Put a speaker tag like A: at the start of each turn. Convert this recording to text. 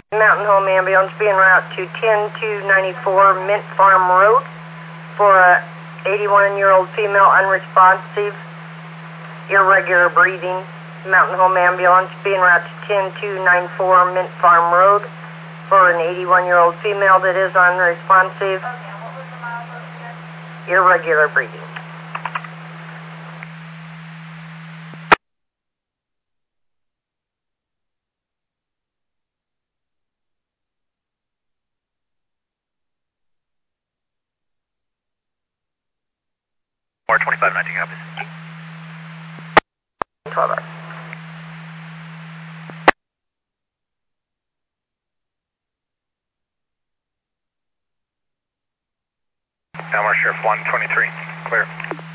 A: Mountain Home Ambulance being route to 10294 Mint Farm Road for a 81-year-old female unresponsive, irregular breathing. Mountain Home Ambulance being route to 10294 Mint Farm Road for an 81-year-old female that is unresponsive, irregular breathing.
B: More 2519 copies.
A: 12 hours.
B: Dalmar Sheriff 123, clear.